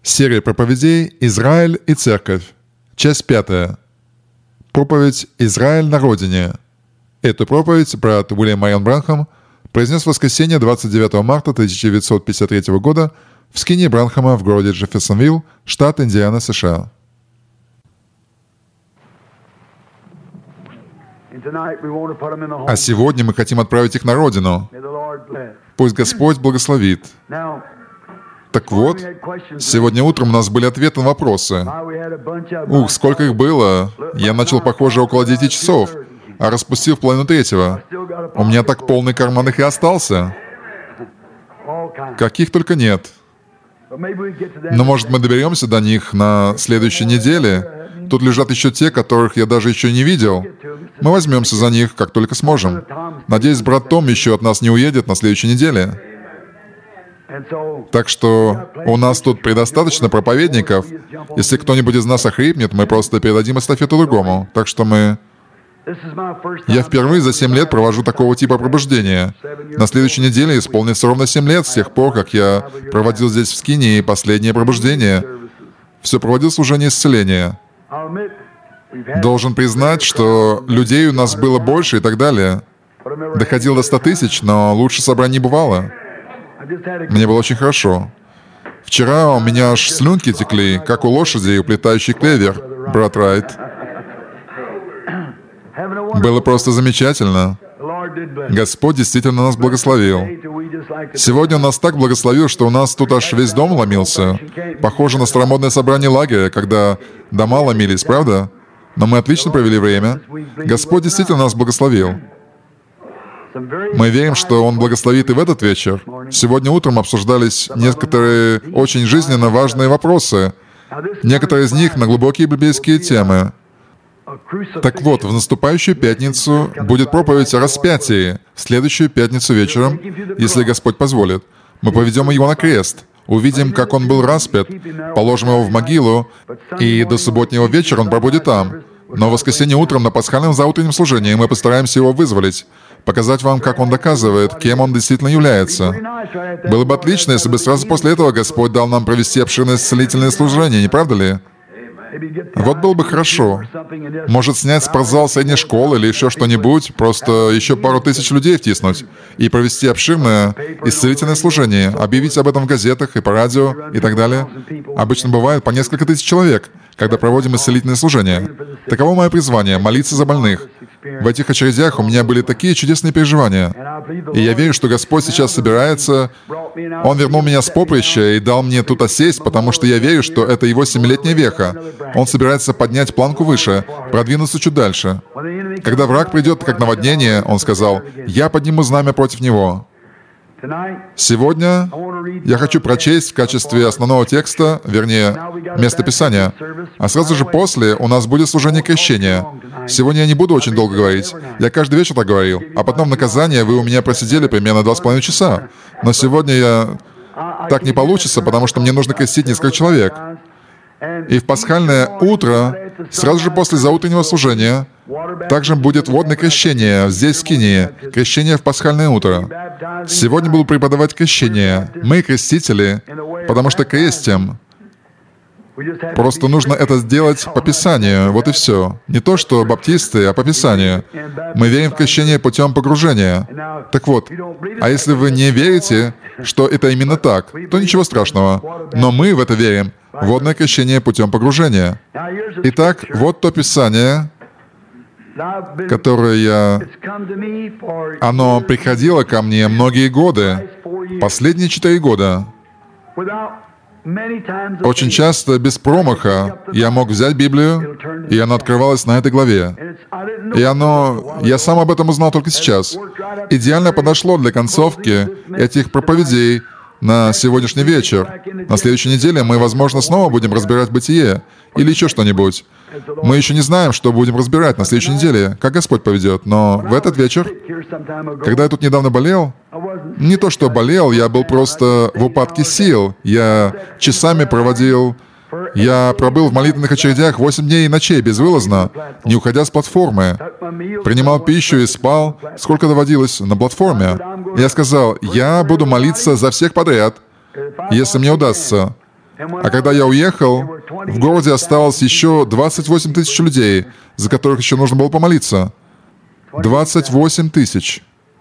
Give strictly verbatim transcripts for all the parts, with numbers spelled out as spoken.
Серия проповедей «Израиль и Церковь». Часть пятая. Проповедь «Израиль на родине». Эту проповедь брат Уильям Марион Бранхам произнес в воскресенье двадцать девятого марта тысяча девятьсот пятьдесят третьего года в скинии Бранхама в городе Джефферсонвилл, штат Индиана, США. А сегодня мы хотим отправить их на родину. Пусть Господь благословит. Так вот, сегодня утром у нас были ответы на вопросы. Ух, сколько их было! Я начал, похоже, около девяти часов, а распустил в половину третьего. У меня так полный карман их и остался. Каких только нет. Но, может, мы доберемся до них на следующей неделе? Тут лежат еще те, которых я даже еще не видел. Мы возьмемся за них, как только сможем. Надеюсь, брат Том еще от нас не уедет на следующей неделе. Так что у нас тут предостаточно проповедников. Если кто-нибудь из нас охрипнет, мы просто передадим эстафету другому. Так что мы... Я впервые за семь лет провожу такого типа пробуждения. На следующей неделе исполнится ровно семь лет с тех пор, как я проводил здесь в Скинии последнее пробуждение. Все проводил служение исцеления. Должен признать, что людей у нас было больше и так далее. Доходило до ста тысяч, но лучше собраний не бывало. Мне было очень хорошо. Вчера у меня аж слюнки текли, как у лошади, уплетающей клевер, брат Райт. Было просто замечательно. Господь действительно нас благословил. Сегодня Он нас так благословил, что у нас тут аж весь дом ломился. Похоже на старомодное собрание лагеря, когда дома ломились, правда? Но мы отлично провели время. Господь действительно нас благословил. Мы верим, что Он благословит и в этот вечер. Сегодня утром обсуждались некоторые очень жизненно важные вопросы. Некоторые из них на глубокие библейские темы. Так вот, в наступающую пятницу будет проповедь о распятии. В следующую пятницу вечером, если Господь позволит, мы поведем Его на крест, увидим, как Он был распят, положим Его в могилу, и до субботнего вечера Он пробудет там. Но в воскресенье утром на пасхальном заутреннем служении мы постараемся Его вызволить, показать вам, как Он доказывает, кем Он действительно является. Было бы отлично, если бы сразу после этого Господь дал нам провести обширное исцелительное служение, не правда ли? Вот было бы хорошо. Может, снять спортзал средней школы или еще что-нибудь, просто еще пару тысяч людей втиснуть и провести обширное исцелительное служение, объявить об этом в газетах и по радио и так далее. Обычно бывает по несколько тысяч человек, когда проводим исцелительное служение. Таково мое призвание — молиться за больных. В этих очередях у меня были такие чудесные переживания. И я верю, что Господь сейчас собирается. Он вернул меня с поприща и дал мне тут осесть, потому что я верю, что это Его семилетняя веха. Он собирается поднять планку выше, продвинуться чуть дальше. Когда враг придет как наводнение, Он сказал, «Я подниму знамя против него». Сегодня я хочу прочесть в качестве основного текста, вернее, место Писания, а сразу же после у нас будет служение крещения. Сегодня я не буду очень долго говорить. Я каждый вечер так говорил. А потом в наказание вы у меня просидели примерно два с половиной часа. Но сегодня я... так не получится, потому что мне нужно крестить несколько человек. И в пасхальное утро, сразу же после заутреннего служения, также будет водное крещение здесь, в Скинии, крещение в пасхальное утро. Сегодня буду преподавать крещение. Мы крестители, потому что крестим. Просто нужно это сделать по Писанию, вот и все. Не то, что баптисты, а по Писанию. Мы верим в крещение путем погружения. Так вот, а если вы не верите, что это именно так, то ничего страшного. Но мы в это верим. Водное крещение путем погружения. Итак, вот то Писание, которое я... Оно приходило ко мне многие годы, последние четыре года. Очень часто, без промаха, я мог взять Библию, и она открывалась на этой главе. И оно... Я сам об этом узнал только сейчас. Идеально подошло для концовки этих проповедей на сегодняшний вечер. На следующей неделе мы, возможно, снова будем разбирать Бытие или еще что-нибудь. Мы еще не знаем, что будем разбирать на следующей неделе, как Господь поведет. Но в этот вечер, когда я тут недавно болел, не то что болел, я был просто в упадке сил. Я часами проводил... Я пробыл в молитвенных очередях восемь дней и ночей безвылазно, не уходя с платформы. Принимал пищу и спал, сколько доводилось на платформе. Я сказал, я буду молиться за всех подряд, если мне удастся. А когда я уехал, в городе осталось еще двадцать восемь тысяч людей, за которых еще нужно было помолиться. двадцать восемь тысяч.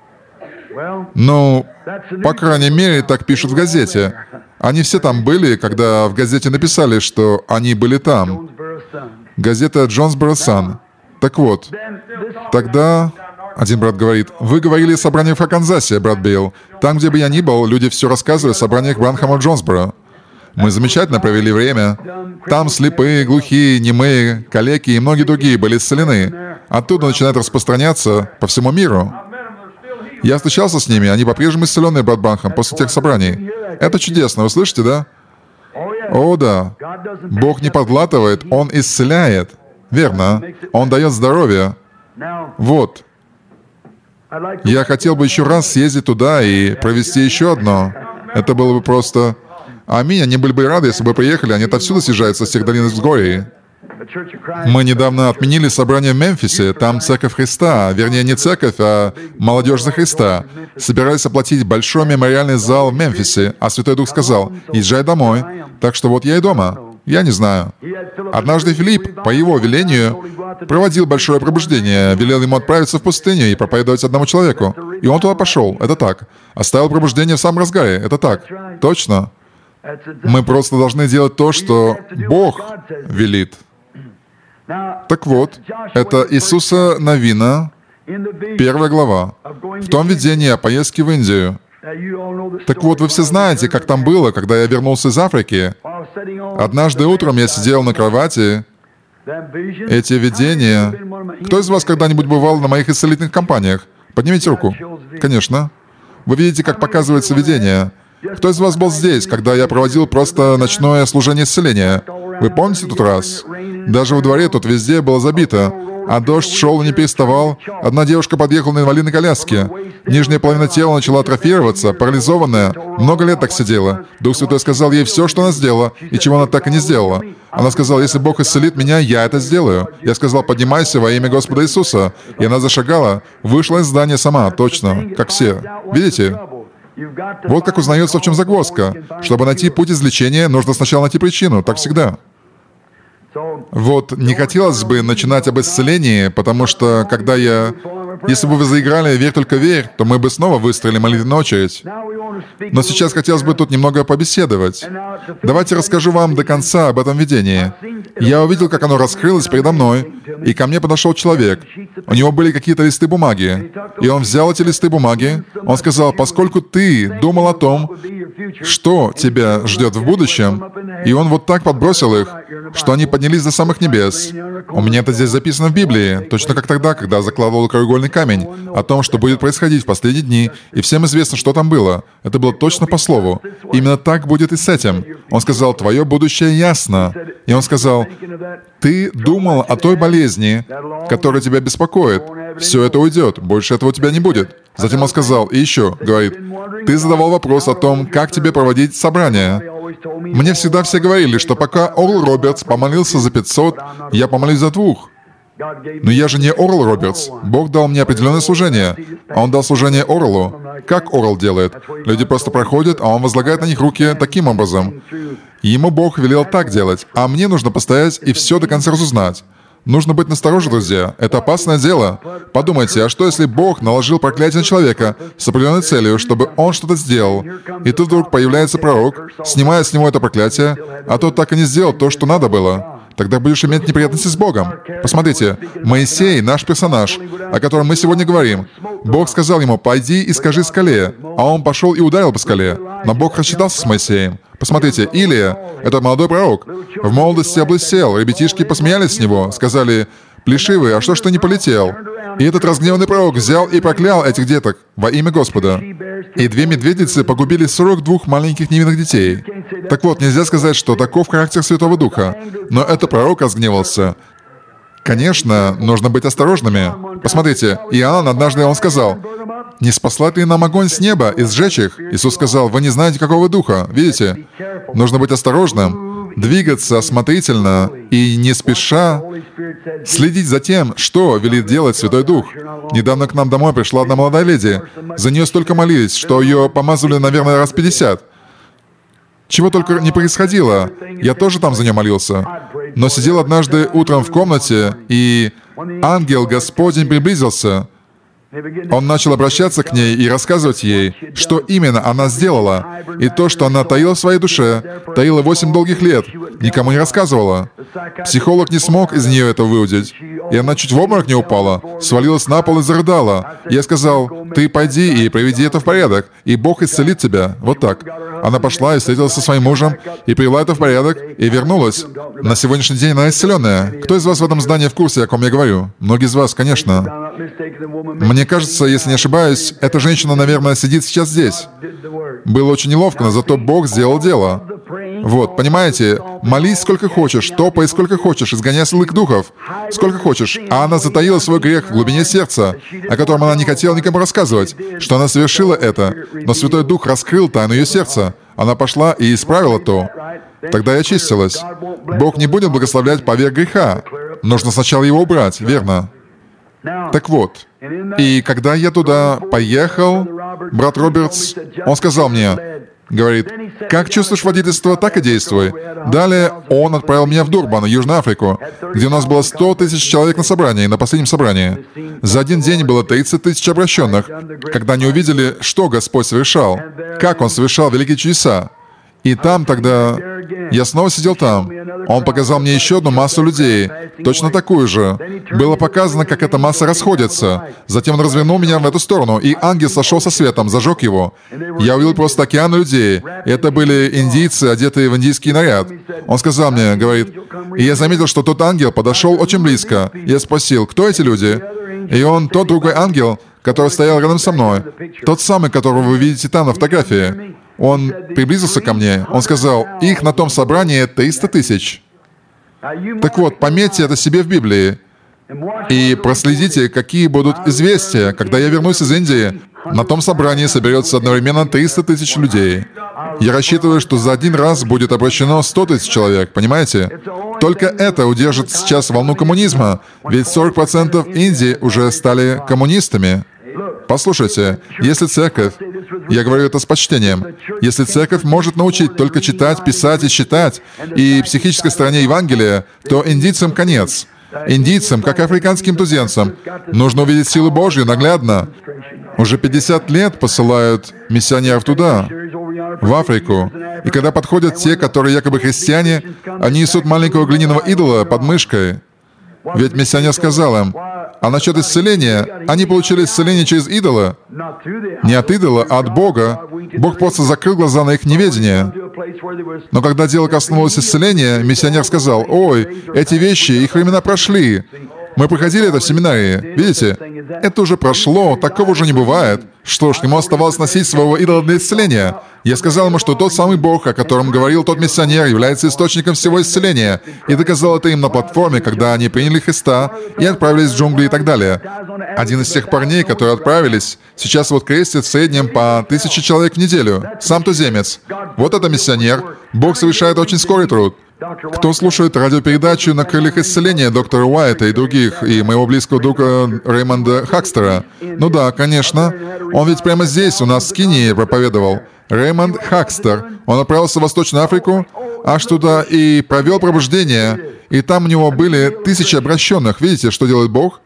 Ну, по крайней мере, так пишут в газете. Они все там были, когда в газете написали, что они были там. Газета «Джонсборо Сан». Так вот, тогда один брат говорит: «Вы говорили о собраниях в Арканзасе, брат Билл. Там, где бы я ни был, люди все рассказывали о собраниях Бранхама Джонсборо. Мы замечательно провели время. Там слепые, глухие, немые, калеки и многие другие были исцелены. Оттуда начинает распространяться по всему миру. Я встречался с ними, они по-прежнему исцеленные, брат Бранхам, после тех собраний. Это чудесно, вы слышите, да? О, да. Бог не подлатывает, Он исцеляет. Верно. Он дает здоровье. Вот. Я хотел бы еще раз съездить туда и провести еще одно. Это было бы просто... Аминь, они были бы рады, если бы приехали. Они отовсюду съезжаются с тех долин взгорий. Мы недавно отменили собрание в Мемфисе. Там Церковь Христа, вернее, не Церковь, а Молодежь за Христа. Собирались оплатить большой мемориальный зал в Мемфисе, а Святой Дух сказал: «Езжай домой». Так что вот я и дома. Я не знаю. Однажды Филипп, по его велению, проводил большое пробуждение, велел ему отправиться в пустыню и проповедовать одному человеку. И он туда пошел. Это так. Оставил пробуждение в самом разгаре. Это так. Точно. Мы просто должны делать то, что Бог велит. Так вот, это Иисуса Навина, первая глава, в том видении о поездке в Индию. Так вот, вы все знаете, как там было, когда я вернулся из Африки. Однажды утром я сидел на кровати. Эти видения... Кто из вас когда-нибудь бывал на моих исцелительных кампаниях? Поднимите руку. Конечно. Вы видите, как показывается видение. Кто из вас был здесь, когда я проводил просто ночное служение исцеления? Вы помните тот раз? Даже во дворе тут везде было забито, а дождь шел и не переставал. Одна девушка подъехала на инвалидной коляске. Нижняя половина тела начала атрофироваться, парализованная. Много лет так сидела. Дух Святой сказал ей все, что она сделала, и чего она так и не сделала. Она сказала: «Если Бог исцелит меня, я это сделаю». Я сказал: «Поднимайся во имя Господа Иисуса». И она зашагала, вышла из здания сама, точно, как все. Видите? Вот как узнается, в чем загвоздка. Чтобы найти путь излечения, нужно сначала найти причину. Так всегда. Вот не хотелось бы начинать об исцелении, потому что, когда я... Если бы вы заиграли «Верь, только верь», то мы бы снова выстроили молитвенную очередь. Но сейчас хотелось бы тут немного побеседовать. Давайте расскажу вам до конца об этом видении. Я увидел, как оно раскрылось передо мной, и ко мне подошел человек. У него были какие-то листы бумаги. И он взял эти листы бумаги. Он сказал: «Поскольку ты думал о том, что тебя ждет в будущем», и он вот так подбросил их, что они поднялись до самых небес. У меня это здесь записано в Библии, точно как тогда, когда закладывал краеугольный камень, о том, что будет происходить в последние дни, и всем известно, что там было. Это было точно по слову. Именно так будет и с этим. Он сказал: «Твое будущее ясно». И он сказал: «Ты думал о той болезни, которая тебя беспокоит. Все это уйдет, больше этого у тебя не будет». Затем он сказал, и еще, говорит: «Ты задавал вопрос о том, как тебе проводить собрание. Мне всегда все говорили, что пока Орл Робертс помолился за пятьсот, я помолюсь за двух. Но я же не Орл Робертс. Бог дал мне определенное служение. А Он дал служение Орлу. Как Орл делает? Люди просто проходят, а он возлагает на них руки таким образом. Ему Бог велел так делать, а мне нужно постоять и все до конца разузнать. Нужно быть настороже, друзья. Это опасное дело. Подумайте, а что если Бог наложил проклятие на человека с определенной целью, чтобы он что-то сделал, и тут вдруг появляется пророк, снимает с него это проклятие, а тот так и не сделал то, что надо было? Тогда будешь иметь неприятности с Богом. Посмотрите, Моисей, наш персонаж, о котором мы сегодня говорим. Бог сказал ему: «Пойди и скажи скале», а он пошел и ударил по скале. Но Бог рассчитался с Моисеем. Посмотрите, Илия, это молодой пророк, в молодости облысел, ребятишки посмеялись с него, сказали: «Плешивый, а что ж ты не полетел?» И этот разгневанный пророк взял и проклял этих деток во имя Господа. И две медведицы погубили сорок двух маленьких невинных детей. Так вот, нельзя сказать, что таков характер Святого Духа. Но этот пророк разгневался. Конечно, нужно быть осторожными. Посмотрите, Иоанн однажды он сказал: «Не спаслать ли нам огонь с неба и сжечь их?» Иисус сказал: «Вы не знаете, какого духа». Видите? Нужно быть осторожным, двигаться осмотрительно и не спеша следить за тем, что велит делать Святой Дух. Недавно к нам домой пришла одна молодая леди. За нее столько молились, что ее помазали, наверное, раз пятьдесят. Чего только не происходило. Я тоже там за нее молился. Но сидел однажды утром в комнате, и ангел Господень приблизился. Он начал обращаться к ней и рассказывать ей, что именно она сделала. И то, что она таила в своей душе, таила восемь долгих лет, никому не рассказывала. Психолог не смог из нее это выудить. И она чуть в обморок не упала, свалилась на пол и зарыдала. Я сказал: «Ты пойди и приведи это в порядок, и Бог исцелит тебя». Вот так. Она пошла и встретилась со своим мужем, и привела это в порядок, и вернулась. На сегодняшний день она исцеленная. Кто из вас в этом здании в курсе, о ком я говорю? Многие из вас, конечно. Мне кажется, если не ошибаюсь, эта женщина, наверное, сидит сейчас здесь. Было очень неловко, но зато Бог сделал дело. Вот, понимаете, молись сколько хочешь, топай сколько хочешь, изгоняй злых духов, сколько хочешь. А она затаила свой грех в глубине сердца, о котором она не хотела никому рассказывать, что она совершила это. Но Святой Дух раскрыл тайну ее сердца. Она пошла и исправила то. Тогда и очистилась. Бог не будет благословлять поверх греха. Нужно сначала его убрать, верно? Так вот, и когда я туда поехал, брат Робертс, он сказал мне, говорит: «Как чувствуешь водительство, так и действуй». Далее он отправил меня в Дурбан, Южную Африку, где у нас было сто тысяч человек на собрании, на последнем собрании. За один день было тридцать тысяч обращенных, когда они увидели, что Господь совершал, как Он совершал великие чудеса. И там тогда... Я снова сидел там. Он показал мне еще одну массу людей, точно такую же. Было показано, как эта масса расходится. Затем он развернул меня в эту сторону, и ангел сошел со светом, зажег его. Я увидел просто океан людей. Это были индийцы, одетые в индийский наряд. Он сказал мне, говорит, и я заметил, что тот ангел подошел очень близко. Я спросил: «Кто эти люди?» И он, тот другой ангел, который стоял рядом со мной, тот самый, которого вы видите там на фотографии. Он приблизился ко мне, он сказал: «Их на том собрании триста тысяч». Так вот, пометьте это себе в Библии и проследите, какие будут известия, когда я вернусь из Индии. На том собрании соберется одновременно триста тысяч людей. Я рассчитываю, что за один раз будет обращено сто тысяч человек, понимаете? Только это удержит сейчас волну коммунизма, ведь сорок процентов Индии уже стали коммунистами. Послушайте, если церковь, я говорю это с почтением, если церковь может научить только читать, писать и считать, и психической стороне Евангелия, то индийцам конец. Индийцам, как и африканским туземцам, нужно увидеть силу Божью наглядно. Уже пятьдесят лет посылают миссионеров туда, в Африку. И когда подходят те, которые якобы христиане, они несут маленького глиняного идола под мышкой. Ведь миссионер сказал им: а насчет исцеления, они получили исцеление через идола. Не от идола, а от Бога. Бог просто закрыл глаза на их неведение. Но когда дело коснулось исцеления, миссионер сказал: «Ой, эти вещи, их времена прошли. Мы проходили это в семинарии. Видите? Это уже прошло, такого уже не бывает. Что ж, ему оставалось носить своего идола для исцеления. Я сказал ему, что тот самый Бог, о котором говорил тот миссионер, является источником всего исцеления. И доказал это им на платформе, когда они приняли Христа и отправились в джунгли и так далее. Один из тех парней, которые отправились, сейчас вот крестит в среднем по тысяче человек в неделю. Сам туземец. Вот это миссионер. Бог совершает очень скорый труд. Кто слушает радиопередачу «На крыльях исцеления» доктора Уайта и других, и моего близкого друга Реймонда Хакстера? Ну да, конечно. Он ведь прямо здесь, у нас в Кении, проповедовал. Реймонд Хакстер. Он отправился в Восточную Африку, аж туда, и провел пробуждение. И там у него были тысячи обращенных. Видите, что делает Бог?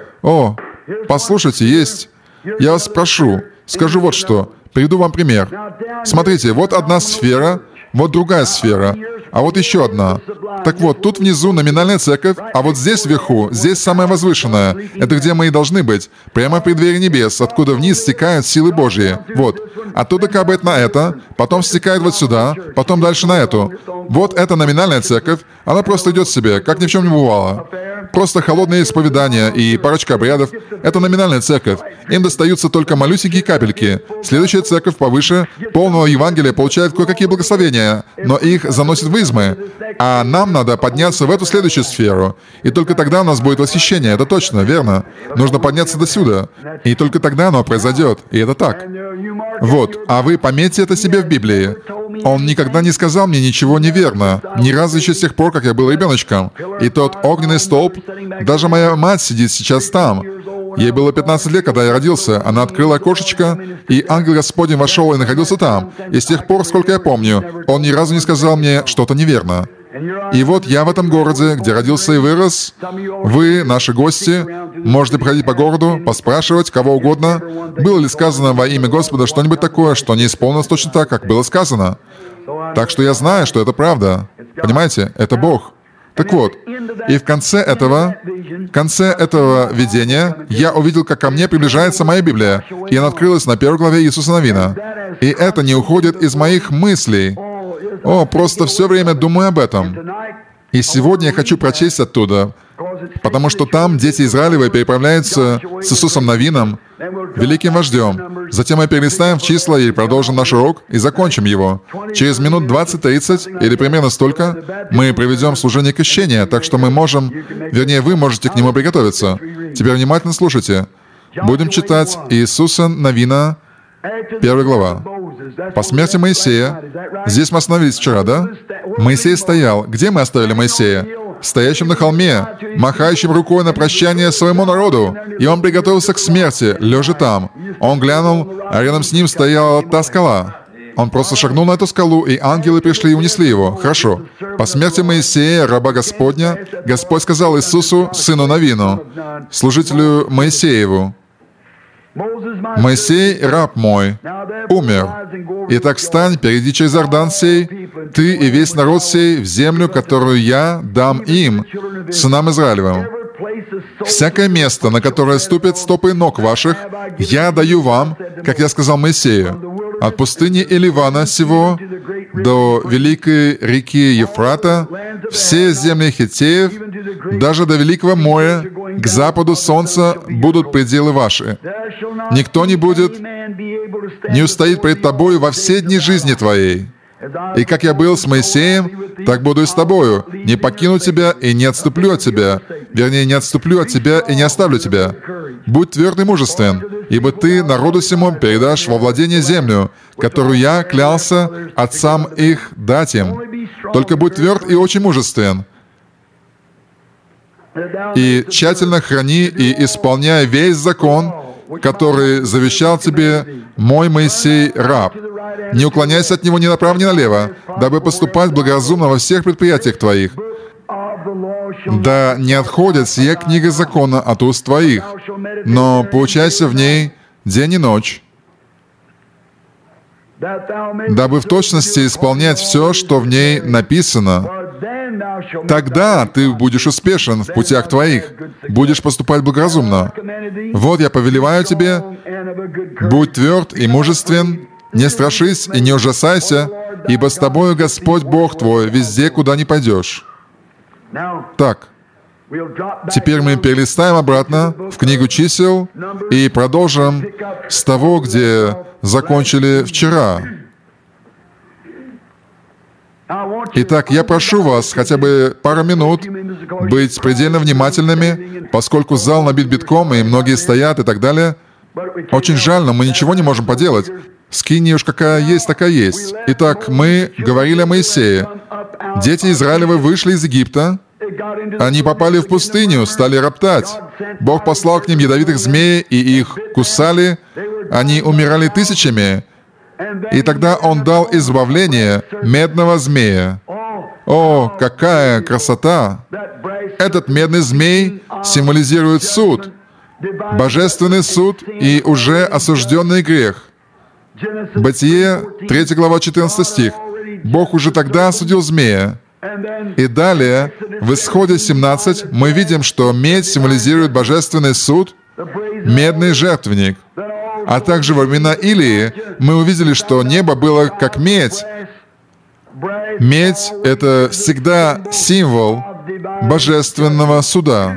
О, послушайте, есть. Я вас прошу, скажу вот что. Приведу вам пример. Смотрите, вот одна сфера, вот другая сфера, а вот еще одна. Так вот, тут внизу номинальная церковь, а вот здесь вверху, здесь самая возвышенная. Это где мы и должны быть. Прямо в преддверии небес, откуда вниз стекают силы Божьи. Вот. Оттуда капает на это, потом стекает вот сюда, потом дальше на эту. Вот эта номинальная церковь, она просто идет себе, как ни в чем не бывало. Просто холодные исповедания и парочка обрядов — это номинальная церковь. Им достаются только малюсенькие капельки. Следующая церковь повыше, полного Евангелия, получает кое-какие благословения, но их заносит в измы. А нам надо подняться в эту следующую сферу. И только тогда у нас будет восхищение, это точно, верно? Нужно подняться до сюда. И только тогда оно произойдет. И это так. Вот. А вы пометьте это себе в Библии. Он никогда не сказал мне ничего неверно. Ни разу еще с тех пор, как я был ребеночком. И тот огненный столб, даже моя мать сидит сейчас там. Ей было пятнадцать лет, когда я родился. Она открыла окошечко, и ангел Господень вошел и находился там. И с тех пор, сколько я помню, он ни разу не сказал мне что-то неверно. И вот я в этом городе, где родился и вырос. Вы, наши гости, можете проходить по городу, поспрашивать кого угодно, было ли сказано во имя Господа что-нибудь такое, что не исполнилось точно так, как было сказано. Так что я знаю, что это правда. Понимаете? Это Бог. Так вот, и в конце этого, в конце этого видения я увидел, как ко мне приближается моя Библия, и она открылась на первой главе Иисуса Навина. И это не уходит из моих мыслей. О, просто все время думаю об этом. И сегодня я хочу прочесть оттуда, потому что там дети Израилевы переправляются с Иисусом Навином, великим вождем. Затем мы перелистаем в числа и продолжим наш урок, и закончим его. Через минут двадцать-тридцать, или примерно столько, мы проведем служение крещения, так что мы можем, вернее, вы можете к нему приготовиться. Теперь внимательно слушайте. Будем читать Иисуса Навина, первая глава. По смерти Моисея, здесь мы остановились вчера, да? Моисей стоял. Где мы оставили Моисея? Стоящим на холме, махающим рукой на прощание своему народу. И он приготовился к смерти, лежа там. Он глянул, а рядом с ним стояла та скала. Он просто шагнул на эту скалу, и ангелы пришли и унесли его. Хорошо. По смерти Моисея, раба Господня, Господь сказал Иисусу, сыну Навину, служителю Моисееву: «Моисей, раб мой, умер. Итак, встань, перейди через Иордан сей, ты и весь народ сей, в землю, которую я дам им, сынам Израилевым. Всякое место, на которое ступят стопы ног ваших, я даю вам, как я сказал Моисею, от пустыни Иливана сего до великой реки Ефрата, все земли хиттеев, даже до великого моря, к западу солнца будут пределы ваши. Никто не будет, не устоит пред тобою во все дни жизни твоей. И как я был с Моисеем, так буду и с тобою. Не покину тебя и не отступлю от тебя. Вернее, не отступлю от тебя и не оставлю тебя. Будь тверд и мужествен, ибо ты народу сему передашь во владение землю, которую я клялся отцам их дать им. Только будь тверд и очень мужествен. И тщательно храни и исполняй весь закон, который завещал тебе мой Моисей раб. Не уклоняйся от него ни направо, ни налево, дабы поступать благоразумно во всех предприятиях твоих. Да не отходит сия книга закона от уст твоих, но поучайся в ней день и ночь, дабы в точности исполнять все, что в ней написано. Тогда ты будешь успешен в путях твоих, будешь поступать благоразумно. Вот я повелеваю тебе, будь тверд и мужествен, не страшись и не ужасайся, ибо с тобою Господь Бог твой везде, куда ни пойдешь». Так, теперь мы перелистаем обратно в книгу чисел и продолжим с того, где закончили вчера. Итак, я прошу вас хотя бы пару минут быть предельно внимательными, поскольку зал набит битком, и многие стоят и так далее. Очень жаль, но мы ничего не можем поделать. Скиния уж какая есть, такая есть. Итак, мы говорили о Моисее. Дети Израилевы вышли из Египта. Они попали в пустыню, стали роптать. Бог послал к ним ядовитых змей, и их кусали. Они умирали тысячами. И тогда Он дал избавление медного змея. О, какая красота! Этот медный змей символизирует суд, божественный суд и уже осужденный грех. Бытие, третья глава, четырнадцатый стих. Бог уже тогда осудил змея. И далее, в Исходе семнадцать, мы видим, что медь символизирует божественный суд, медный жертвенник. А также во времена Илии мы увидели, что небо было как медь. Медь — это всегда символ божественного суда.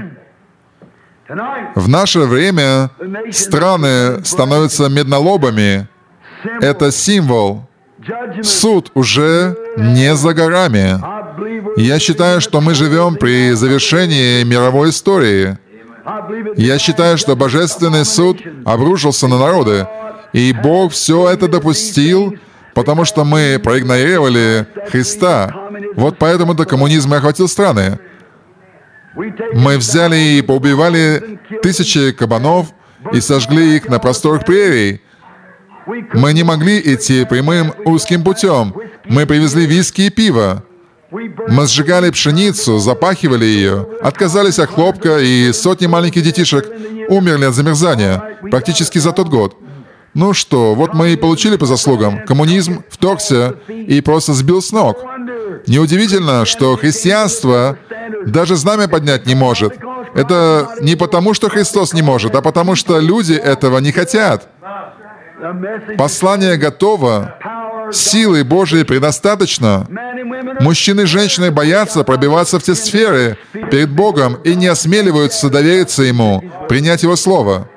В наше время страны становятся меднолобами. Это символ. Суд уже не за горами. Я считаю, что мы живем при завершении мировой истории. Я считаю, что божественный суд обрушился на народы, и Бог все это допустил, потому что мы проигнорировали Христа. Вот поэтому-то коммунизм и охватил страны. Мы взяли и поубивали тысячи кабанов и сожгли их на просторах прерий. Мы не могли идти прямым узким путем. Мы привезли виски и пиво. Мы сжигали пшеницу, запахивали ее, отказались от хлопка, и сотни маленьких детишек умерли от замерзания практически за тот год. Ну что, вот мы и получили по заслугам. Коммунизм вторгся и просто сбил с ног. Неудивительно, что христианство даже знамя поднять не может. Это не потому, что Христос не может, а потому, что люди этого не хотят. Послание готово. Силы Божьей предостаточно. Мужчины и женщины боятся пробиваться в те сферы перед Богом и не осмеливаются довериться Ему, принять Его Слово.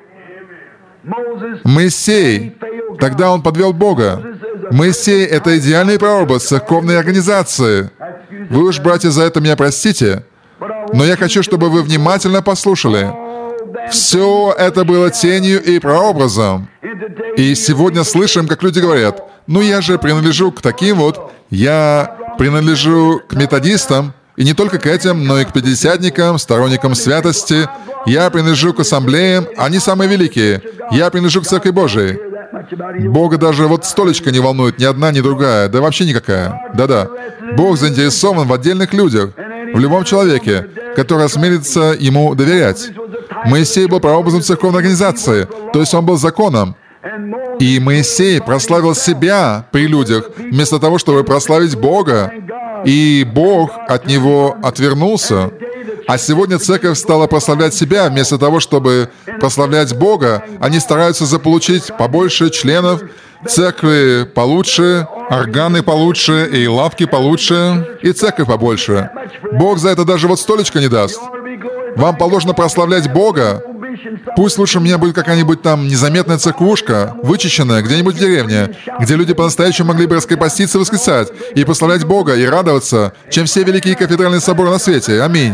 Моисей, тогда он подвел Бога. Моисей — это идеальный прообраз церковной организации. Вы уж, братья, за это меня простите, но я хочу, чтобы вы внимательно послушали. Все это было тенью и прообразом. И сегодня слышим, как люди говорят: «Ну я же принадлежу к таким вот, я принадлежу к методистам, и не только к этим, но и к пятидесятникам, сторонникам святости. Я принадлежу к ассамблеям, они самые великие. Я принадлежу к Церкви Божией». Бога даже вот столечко не волнует ни одна, ни другая, да вообще никакая. Да-да. Бог заинтересован в отдельных людях, в любом человеке, который осмелится Ему доверять. Моисей был прообразом церковной организации, то есть он был законом. И Моисей прославил себя при людях, вместо того, чтобы прославить Бога. И Бог от него отвернулся. А сегодня церковь стала прославлять себя, вместо того, чтобы прославлять Бога. Они стараются заполучить побольше членов, церкви получше, органы получше, и лавки получше, и церковь побольше. Бог за это даже вот столечко не даст. Вам положено прославлять Бога. Пусть лучше у меня будет какая-нибудь там незаметная церквушка, вычищенная, где-нибудь в деревне, где люди по-настоящему могли бы раскрепоститься и восклицать, и прославлять Бога, и радоваться, чем все великие кафедральные соборы на свете. Аминь.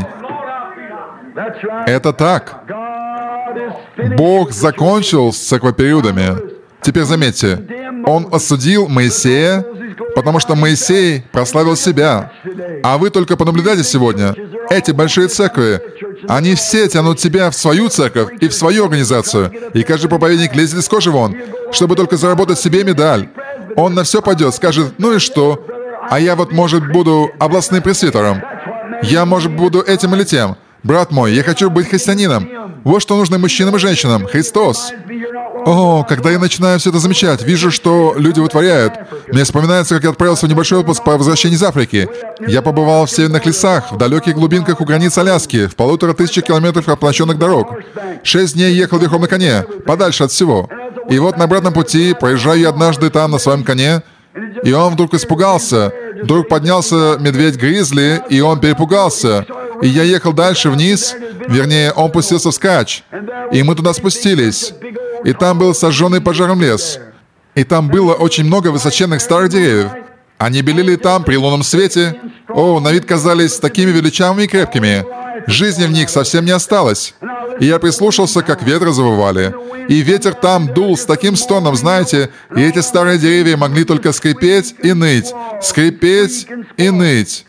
Это так. Бог закончил с церквопериодами. Теперь заметьте, Он осудил Моисея, потому что Моисей прославил себя. А вы только понаблюдайте сегодня. Эти большие церкви, они все тянут тебя в свою церковь и в свою организацию. И каждый проповедник лезет из кожи вон, чтобы только заработать себе медаль. Он на все пойдет, скажет: ну и что? А я вот, может, буду областным пресвитером. Я, может, буду этим или тем. Брат мой, я хочу быть христианином. Вот что нужно мужчинам и женщинам. Христос. О, когда я начинаю все это замечать, вижу, что люди вытворяют. Мне вспоминается, как я отправился в небольшой отпуск по возвращении из Африки. Я побывал в северных лесах, в далеких глубинках у границ Аляски, в полутора тысячах километров оплощенных дорог. Шесть дней ехал верхом на коне, подальше от всего. И вот на обратном пути проезжаю я однажды там на своем коне, и он вдруг испугался. Вдруг поднялся медведь-гризли, и он перепугался. И я ехал дальше вниз, вернее, он пустился вскачь. И мы туда спустились. И там был сожженный пожаром лес. И там было очень много высоченных старых деревьев. Они белели там при лунном свете. О, на вид казались такими величавыми и крепкими. Жизни в них совсем не осталось. И я прислушался, как ветры завывали. И ветер там дул с таким стоном, знаете, и эти старые деревья могли только скрипеть и ныть, скрипеть и ныть.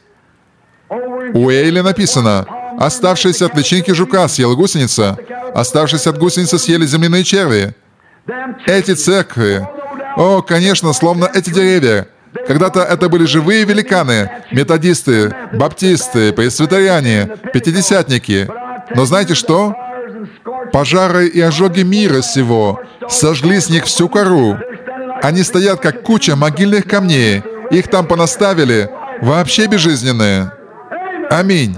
У Эйли написано: «Оставшиеся от личинки жука съела гусеница, оставшиеся от гусеницы съели земляные черви». Эти церкви, о, конечно, словно эти деревья. Когда-то это были живые великаны, методисты, баптисты, пресвитериане, пятидесятники. Но знаете что? Пожары и ожоги мира сего сожгли с них всю кору. Они стоят, как куча могильных камней. Их там понаставили, вообще безжизненные. Аминь.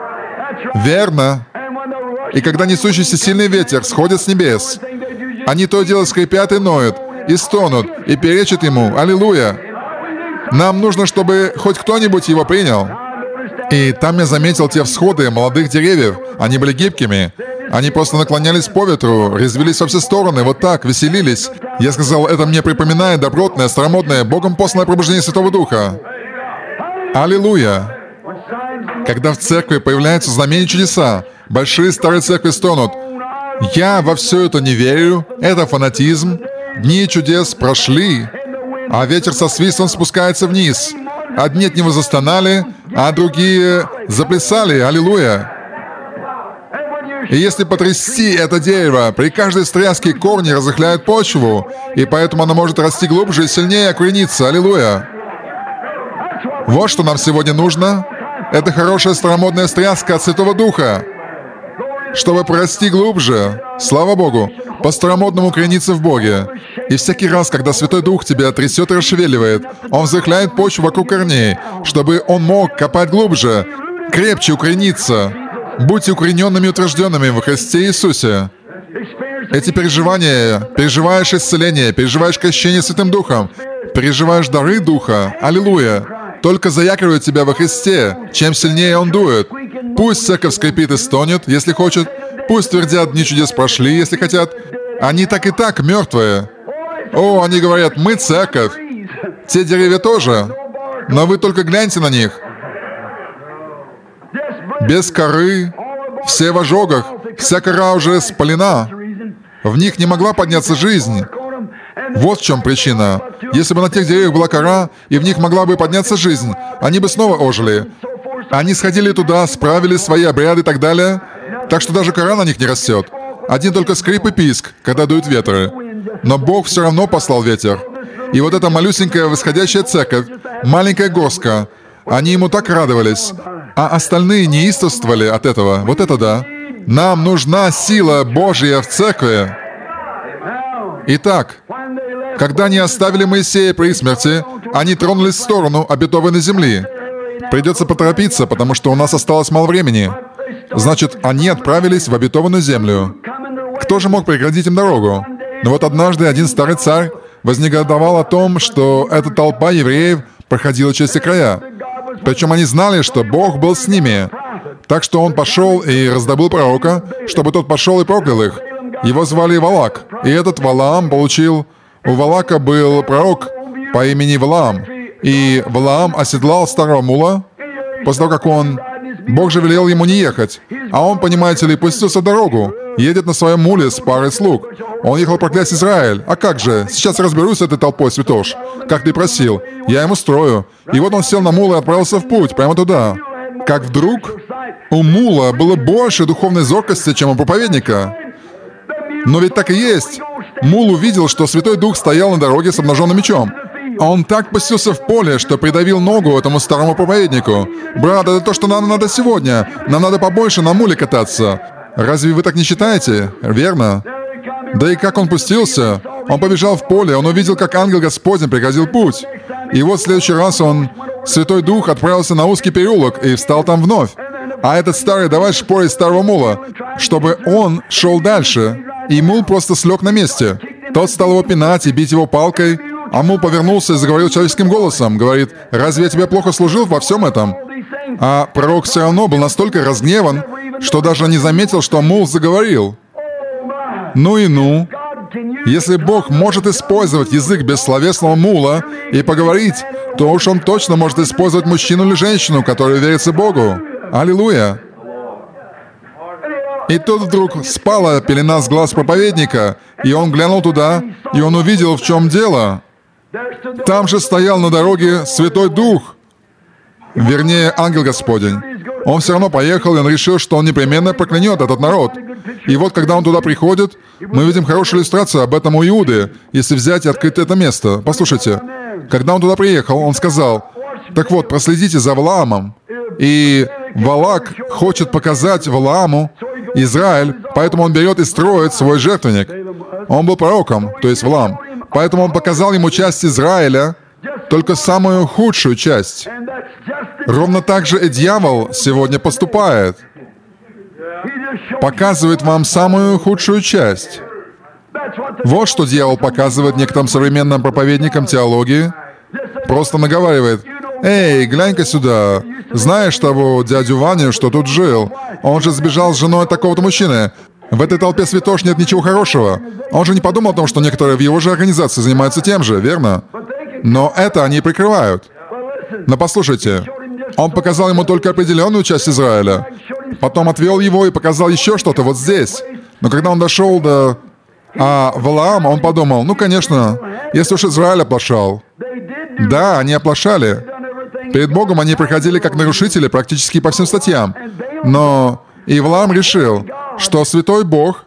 Верно. И когда несущийся сильный ветер сходит с небес, они то и дело скрипят и ноют, и стонут, и перечат ему. Аллилуйя. Нам нужно, чтобы хоть кто-нибудь его принял. И там я заметил те всходы молодых деревьев. Они были гибкими. Они просто наклонялись по ветру, резвились во все стороны, вот так, веселились. Я сказал, это мне припоминает добротное, старомодное, Богом посланное пробуждение Святого Духа. Аллилуйя! Когда в церкви появляются знамения и чудеса, большие старые церкви стонут. Я во все это не верю, это фанатизм. Дни чудес прошли, а ветер со свистом спускается вниз. Одни от него застонали, а другие заплясали. Аллилуйя! И если потрясти это дерево, при каждой стряске корни разрыхляют почву, и поэтому оно может расти глубже и сильнее укорениться. Аллилуйя! Вот что нам сегодня нужно. Это хорошая старомодная стряска от Святого Духа, чтобы прорасти глубже. Слава Богу! По-старомодному укорениться в Боге. И всякий раз, когда Святой Дух тебя трясет и расшевеливает, Он взрыхляет почву вокруг корней, чтобы Он мог копать глубже, крепче укорениться. Будьте укорененными и утвержденными во Христе Иисусе. Эти переживания, переживаешь исцеление, переживаешь крещение Святым Духом, переживаешь дары Духа. Аллилуйя! Только заякривают тебя во Христе. Чем сильнее Он дует. Пусть церковь скрипит и стонет, если хочет. Пусть твердят, дни чудес прошли, если хотят. Они так и так мертвые. О, они говорят, мы церковь. Те деревья тоже. Но вы только гляньте на них. Без коры, все в ожогах, вся кора уже спалена. В них не могла подняться жизнь. Вот в чем причина. Если бы на тех деревьях была кора, и в них могла бы подняться жизнь, они бы снова ожили. Они сходили туда, справили свои обряды и так далее, так что даже кора на них не растет. Один только скрип и писк, когда дуют ветры. Но Бог все равно послал ветер. И вот эта малюсенькая восходящая церковь, маленькая горстка, они ему так радовались, а остальные неистовствовали от этого. Вот это да. Нам нужна сила Божья в церкви. Итак, когда они оставили Моисея при смерти, они тронулись в сторону обетованной земли. Придется поторопиться, потому что у нас осталось мало времени. Значит, они отправились в обетованную землю. Кто же мог преградить им дорогу? Но вот однажды один старый царь вознегодовал о том, что эта толпа евреев проходила через все края. Причем они знали, что Бог был с ними. Так что он пошел и раздобыл пророка, чтобы тот пошел и проклял их. Его звали Валак. И этот Валаам получил... У Валака был пророк по имени Валаам. И Валаам оседлал старого мула, после того, как он... Бог же велел ему не ехать. А он, понимаете ли, пустился в дорогу. Едет на своем муле с парой слуг. Он ехал проклясть Израиль. А как же? Сейчас разберусь с этой толпой, святош. Как ты просил. Я ему строю. И вот он сел на мула и отправился в путь, прямо туда. Как вдруг у мула было больше духовной зоркости, чем у проповедника. Но ведь так и есть. Мул увидел, что Святой Дух стоял на дороге с обнаженным мечом. А он так пустился в поле, что придавил ногу этому старому проповеднику. «Брат, это то, что нам надо сегодня. Нам надо побольше на муле кататься». Разве вы так не считаете? Верно? Да и как он пустился? Он побежал в поле, он увидел, как ангел Господень преградил путь. И вот в следующий раз он, Святой Дух, отправился на узкий переулок и встал там вновь. А этот старый давай шпорить старого мула, чтобы он шел дальше. И мул просто слег на месте. Тот стал его пинать и бить его палкой. А мул повернулся и заговорил человеческим голосом. Говорит, разве я тебе плохо служил во всем этом? А пророк все равно был настолько разгневан, что даже не заметил, что мул заговорил. Ну и ну. Если Бог может использовать язык бессловесного мула и поговорить, то уж Он точно может использовать мужчину или женщину, которые верятся Богу. Аллилуйя. И тут вдруг спала пелена с глаз проповедника, и он глянул туда, и он увидел, в чем дело. Там же стоял на дороге Святой Дух, вернее, ангел Господень. Он все равно поехал, и он решил, что он непременно проклянет этот народ. И вот, когда он туда приходит, мы видим хорошую иллюстрацию об этом у Иуды, если взять и открыть это место. Послушайте, когда он туда приехал, он сказал, так вот, проследите за Валаамом. И Валак хочет показать Валааму Израиль, поэтому он берет и строит свой жертвенник. Он был пророком, то есть Валаам. Поэтому он показал ему часть Израиля, только самую худшую часть. Ровно так же и дьявол сегодня поступает. Показывает вам самую худшую часть. Вот что дьявол показывает некоторым современным проповедникам теологии. Просто наговаривает, «Эй, глянь-ка сюда. Знаешь того дядю Ваню, что тут жил? Он же сбежал с женой такого-то мужчины. В этой толпе святош нет ничего хорошего. Он же не подумал о том, что некоторые в его же организации занимаются тем же, верно? Но это они прикрывают. Но послушайте, он показал ему только определенную часть Израиля. Потом отвел его и показал еще что-то вот здесь. Но когда он дошел до а, Валаама, он подумал, ну, конечно, если уж Израиль оплошал. Да, они оплошали. Перед Богом они проходили как нарушители практически по всем статьям. Но И Валаам решил, что святой Бог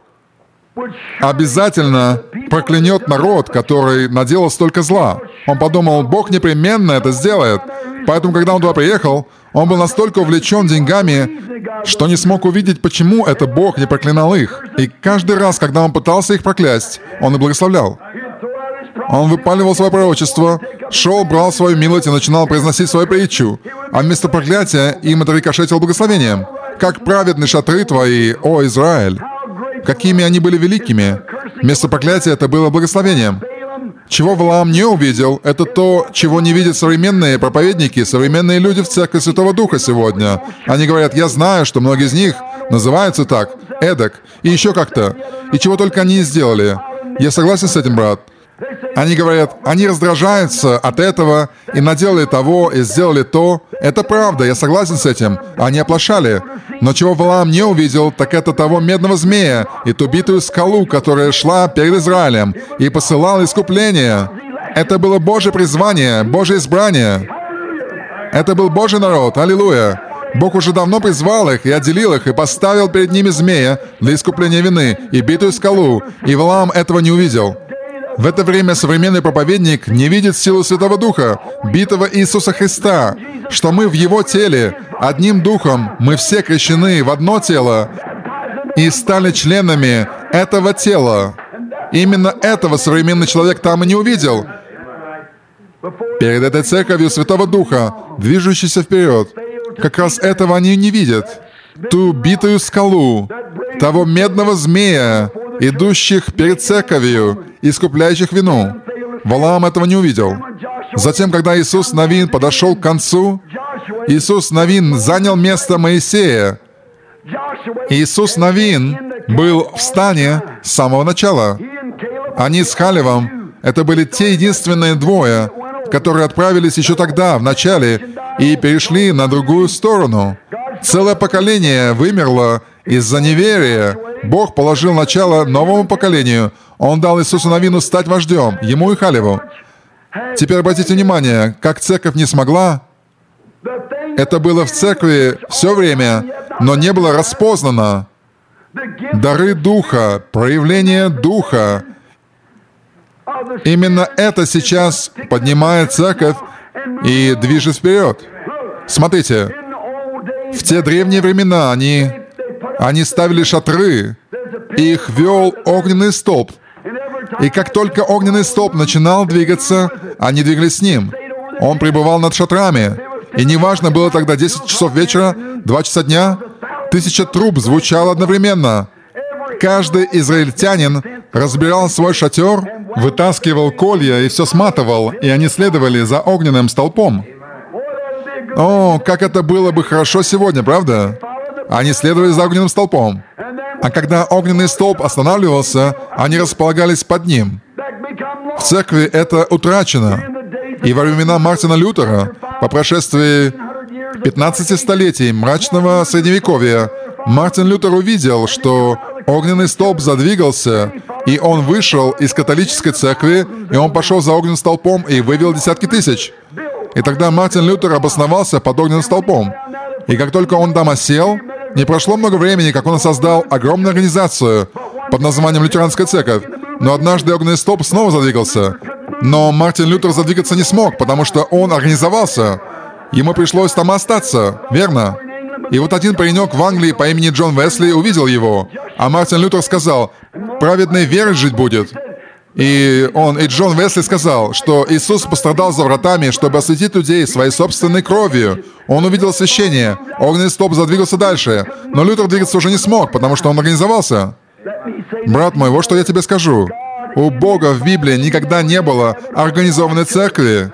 обязательно проклянет народ, который наделал столько зла. Он подумал, Бог непременно это сделает. Поэтому, когда он туда приехал, он был настолько увлечен деньгами, что не смог увидеть, почему это Бог не проклинал их. И каждый раз, когда он пытался их проклясть, он их благословлял. Он выпаливал свое пророчество, шел, брал свою милость и начинал произносить свою притчу. А вместо проклятия им это рикошетило благословением. «Как праведны шатры твои, о Израиль! Какими они были великими!» Вместо проклятия это было благословением. Чего Валаам не увидел, это то, чего не видят современные проповедники, современные люди в Церкви Святого Духа сегодня. Они говорят, я знаю, что многие из них называются так, эдак, и еще как-то. И чего только они не сделали. Я согласен с этим, брат. Они говорят, они раздражаются от этого, и наделали того, и сделали то. Это правда, я согласен с этим. Они оплошали. Но чего Валаам не увидел, так это того медного змея и ту битую скалу, которая шла перед Израилем и посылала искупление. Это было Божье призвание, Божье избрание. Это был Божий народ, аллилуйя. Бог уже давно призвал их и отделил их, и поставил перед ними змея для искупления вины и битую скалу, и Валаам этого не увидел. В это время современный проповедник не видит силу Святого Духа, битого Иисуса Христа, что мы в Его теле, одним Духом, мы все крещены в одно тело и стали членами этого тела. Именно этого современный человек там и не увидел. Перед этой церковью Святого Духа, движущейся вперед, как раз этого они не видят. Ту битую скалу, того медного змея, идущих перед церковью, искупляющих вину. Валаам этого не увидел. Затем, когда Иисус Навин подошел к концу, Иисус Навин занял место Моисея. Иисус Навин был в стане с самого начала. Они с Халевом, это были те единственные двое, которые отправились еще тогда, в начале, и перешли на другую сторону. Целое поколение вымерло из-за неверия. Бог положил начало новому поколению. Он дал Иисусу Навину стать вождем, ему и Халеву. Теперь обратите внимание, как церковь не смогла. Это было в церкви все время, но не было распознано. Дары Духа, проявление Духа. Именно это сейчас поднимает церковь и движет вперед. Смотрите, в те древние времена они, они ставили шатры, и их вел огненный столб. И как только огненный столб начинал двигаться, они двигались с ним. Он пребывал над шатрами. И неважно, было тогда десять часов вечера, два часа дня, тысяча труб звучало одновременно. Каждый израильтянин разбирал свой шатер, вытаскивал колья и все сматывал, и они следовали за огненным столпом. О, как это было бы хорошо сегодня, правда? Они следовали за огненным столпом. А когда огненный столб останавливался, они располагались под ним. В церкви это утрачено. И во времена Мартина Лютера, по прошествии пятнадцати столетий мрачного Средневековья, Мартин Лютер увидел, что огненный столб задвигался, и он вышел из католической церкви, и он пошел за огненным столпом и вывел десятки тысяч. И тогда Мартин Лютер обосновался под огненным столпом. И как только он там осел, не прошло много времени, как он создал огромную организацию под названием Лютеранская церковь. Но однажды огненный столб снова задвигался. Но Мартин Лютер задвигаться не смог, потому что он организовался. Ему пришлось там остаться, верно? И вот один паренек в Англии по имени Джон Уэсли увидел его, а Мартин Лютер сказал, «Праведный верой жить будет». И он, и Джон Уэсли сказал, что Иисус пострадал за вратами, чтобы осветить людей своей собственной кровью. Он увидел освящение, огненный столб задвигался дальше, но Лютер двигаться уже не смог, потому что он организовался. Брат мой, вот что я тебе скажу. У Бога в Библии никогда не было организованной церкви.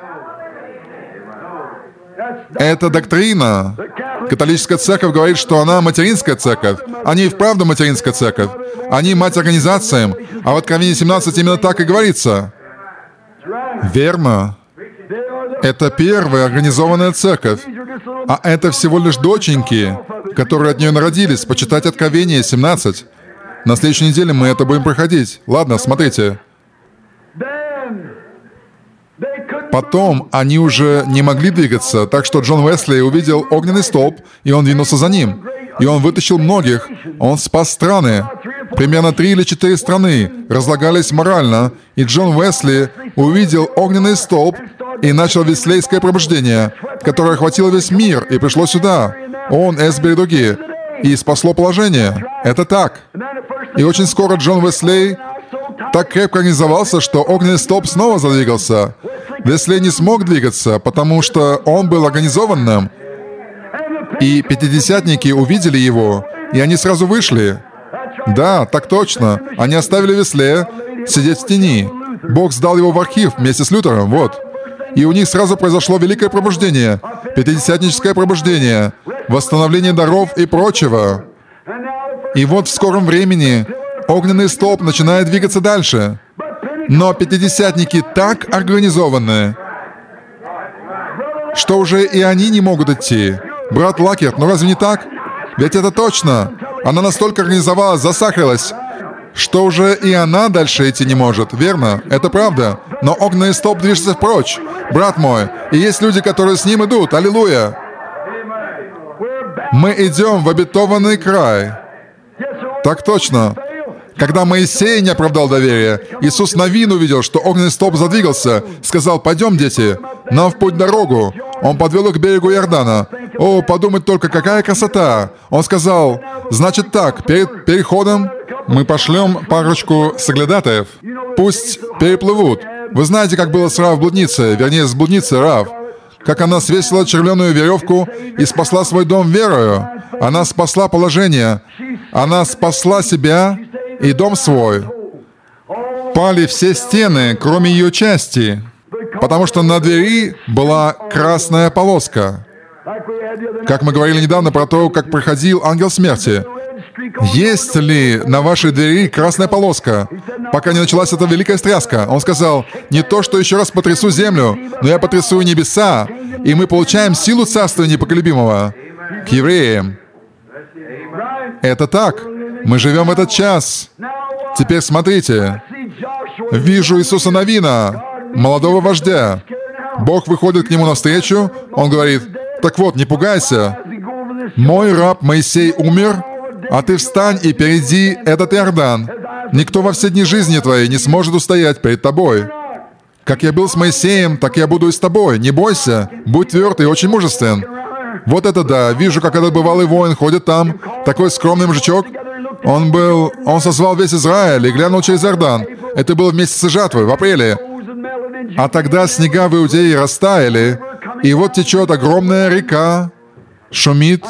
Это доктрина. Католическая церковь говорит, что она материнская церковь. Они и вправду материнская церковь. Они мать организациям. А в Откровении семнадцать именно так и говорится. Верно. Это первая организованная церковь. А это всего лишь доченьки, которые от нее народились. Почитать Откровение семнадцать. На следующей неделе мы это будем проходить. Ладно, смотрите. Потом они уже не могли двигаться, так что Джон Уэсли увидел огненный столб, и он двинулся за ним. и Он вытащил многих. Он спас страны. Примерно три или четыре страны разлагались морально, и Джон Уэсли увидел огненный столб и начал Веслейское пробуждение, которое охватило весь мир и пришло сюда. Он, Эсби и другие. И спасло положение. Это так. И очень скоро Джон Уэслей так крепко организовался, что огненный столб снова задвигался. Веслей не смог двигаться, потому что он был организованным. И пятидесятники увидели его, и они сразу вышли. Да, так точно. Они оставили Веслея сидеть в тени. Бог сдал его в архив вместе с Лютером, вот. И у них сразу произошло великое пробуждение, пятидесятническое пробуждение, восстановление даров и прочего. И вот в скором времени огненный столб начинает двигаться дальше. Но пятидесятники так организованы, что уже и они не могут идти. Брат Лакерт, ну разве не так? Ведь это точно. Она настолько организовалась, засахарилась, что уже и она дальше идти не может, верно? Это правда. Но огненный столб движется прочь, брат мой. И есть люди, которые с ним идут. Аллилуйя! Мы идем в обетованный край. Так точно. Когда Моисей не оправдал доверия, Иисус Навин увидел, что огненный столб задвигался, сказал: «Пойдем, дети, нам в путь дорогу». Он подвел их к берегу Иордана. О, подумать только, какая красота! Он сказал: «Значит так, перед переходом мы пошлем парочку соглядатаев. Пусть переплывут». Вы знаете, как было с Рав блудницей, вернее, с блудницей Рав. Как она свесила червленую веревку и спасла свой дом верою. Она спасла положение. Она спасла себя и дом свой. Пали все стены, кроме ее части, потому что на двери была красная полоска. Как мы говорили недавно про то, как проходил ангел смерти. Есть ли на вашей двери красная полоска? Пока не началась эта великая стряска. Он сказал: «Не то, что еще раз потрясу землю, но я потрясу небеса, и мы получаем силу царствия непоколебимого». К евреям. Это так. Мы живем в этот час. Теперь смотрите. Вижу Иисуса Навина, молодого вождя. Бог выходит к нему навстречу. Он говорит: «Так вот, не пугайся. Мой раб Моисей умер, а ты встань и перейди этот Иордан. Никто во все дни жизни твоей не сможет устоять перед тобой. Как я был с Моисеем, так я буду и с тобой. Не бойся, будь тверд и очень мужествен». Вот это да. Вижу, как этот бывалый воин ходит там, такой скромный мужичок. Он был... Он созвал весь Израиль и глянул через Иордан. Это было в месяце жатвы, в апреле. А тогда снега в Иудее растаяли, и вот течет огромная река, шумит.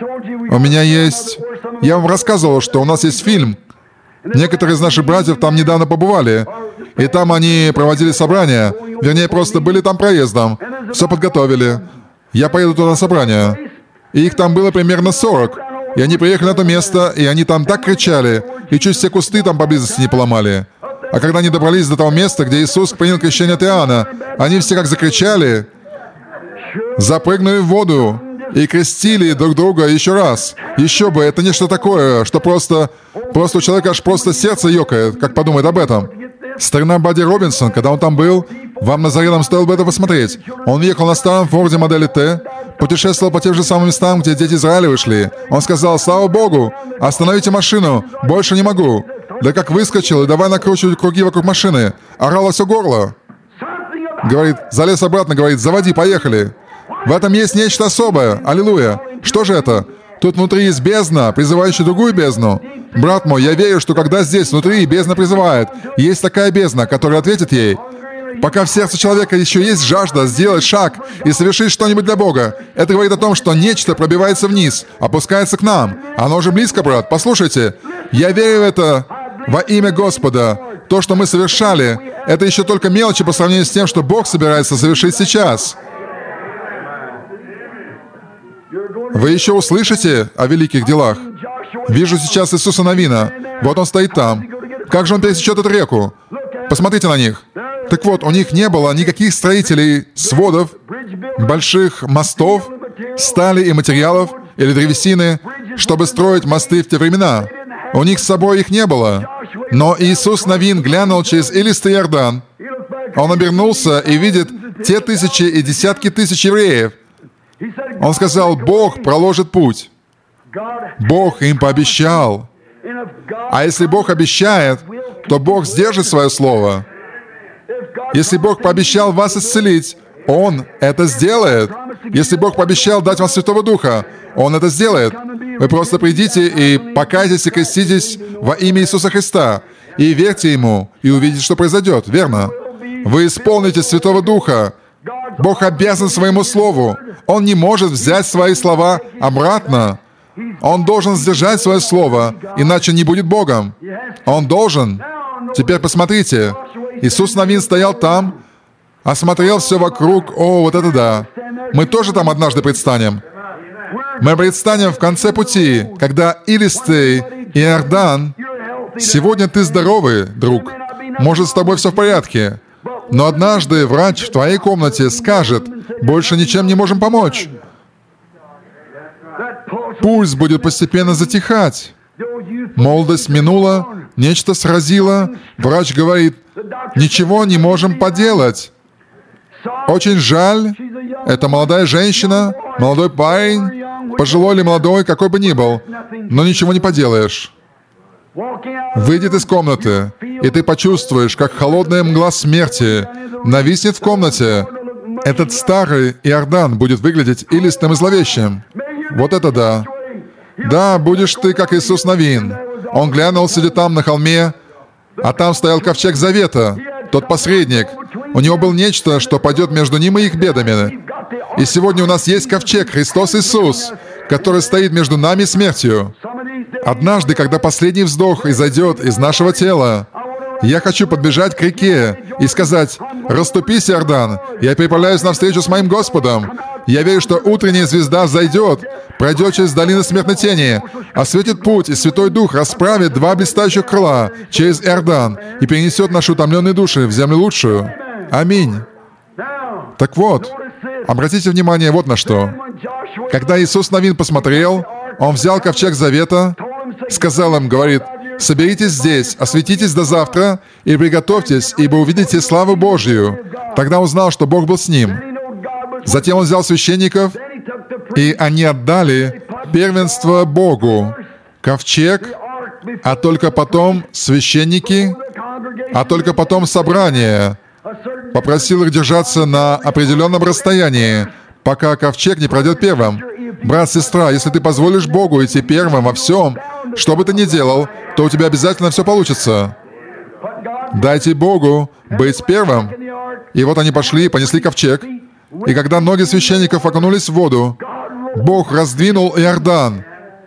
У меня есть... Я вам рассказывал, что у нас есть фильм. Некоторые из наших братьев там недавно побывали, и там они проводили собрания. Вернее, просто были там проездом. Все подготовили. Я поеду туда на собрание. И их там было примерно сорок. И они приехали на то место, и они там так кричали, и чуть все кусты там поблизости не поломали. А когда они добрались до того места, где Иисус принял крещение от Иоанна, они все как закричали, запрыгнули в воду и крестили друг друга еще раз. Еще бы, это нечто такое, что просто, просто у человека аж просто сердце ёкает, как подумает об этом. Старина Бадди Робинсон, когда он там был, вам, Назаренам, стоило бы это посмотреть. Он ехал на старом Форде модели Т, путешествовал по тем же самым местам, где дети Израиля вышли. Он сказал: «Слава Богу, остановите машину, больше не могу». Да как выскочил, и давай накручивать круги вокруг машины. Орал во все горло. Говорит, залез обратно, говорит: «Заводи, поехали». В этом есть нечто особое. Аллилуйя. Что же это? Тут внутри есть бездна, призывающая другую бездну. Брат мой, я верю, что когда здесь внутри бездна призывает, есть такая бездна, которая ответит ей. Пока в сердце человека еще есть жажда сделать шаг и совершить что-нибудь для Бога, это говорит о том, что нечто пробивается вниз, опускается к нам. Оно уже близко, брат. Послушайте, я верю в это во имя Господа. То, что мы совершали, это еще только мелочи по сравнению с тем, что Бог собирается совершить сейчас. Вы еще услышите о великих делах. Вижу сейчас Иисуса Навина. Вот он стоит там. Как же он пересечет эту реку? Посмотрите на них. Так вот, у них не было никаких строителей сводов, больших мостов, стали и материалов, или древесины, чтобы строить мосты в те времена. У них с собой их не было. Но Иисус Навин глянул через илистый Иордан. Он обернулся и видит те тысячи и десятки тысяч евреев. Он сказал: «Бог проложит путь». Бог им пообещал. А если Бог обещает, то Бог сдержит свое слово. Если Бог пообещал вас исцелить, Он это сделает. Если Бог пообещал дать вам Святого Духа, Он это сделает. Вы просто придите и покайтесь и креститесь во имя Иисуса Христа, и верьте Ему, и увидите, что произойдет, верно? Вы исполните Святого Духа. Бог обязан своему Слову. Он не может взять свои слова обратно. Он должен сдержать свое Слово, иначе не будет Богом. Он должен. Теперь посмотрите. Иисус Навин стоял там, осмотрел все вокруг. О, вот это да. Мы тоже там однажды предстанем. Мы предстанем в конце пути, когда илистый Иордан. Сегодня ты здоровый, друг. Может, с тобой все в порядке. Но однажды врач в твоей комнате скажет: больше ничем не можем помочь. Пульс будет постепенно затихать. Молодость минула, нечто сразило. Врач говорит: ничего не можем поделать. Очень жаль. Это молодая женщина, молодой парень, пожилой или молодой, какой бы ни был. Но ничего не поделаешь. Выйдет из комнаты, и ты почувствуешь, как холодная мгла смерти нависнет в комнате. Этот старый Иордан будет выглядеть илистым и зловещим. Вот это да. Да, будешь ты, как Иисус Навин. Он глянул, сидя там на холме, а там стоял ковчег Завета, тот посредник. У него было нечто, что пойдет между ним и их бедами. И сегодня у нас есть ковчег, Христос Иисус, который стоит между нами и смертью. Однажды, когда последний вздох изойдет из нашего тела, я хочу подбежать к реке и сказать: «Расступись, Иордан, я переправляюсь навстречу с моим Господом. Я верю, что утренняя звезда взойдет, пройдет через долину смертной тени, осветит путь, и Святой Дух расправит два блистающих крыла через Иордан и перенесет наши утомленные души в землю лучшую». Аминь. Так вот, обратите внимание вот на что. Когда Иисус Навин посмотрел, Он взял ковчег Завета, сказал им, говорит: «Соберитесь здесь, осветитесь до завтра и приготовьтесь, ибо увидите славу Божью». Тогда он знал, что Бог был с ним. Затем он взял священников, и они отдали первенство Богу. Ковчег, а только потом священники, а только потом собрание. Попросил их держаться на определенном расстоянии, пока ковчег не пройдет первым. Брат, сестра, если ты позволишь Богу идти первым во всем, что бы ты ни делал, то у тебя обязательно все получится. Дайте Богу быть первым. И вот они пошли и понесли ковчег. И когда ноги священников окунулись в воду, Бог раздвинул Иордан.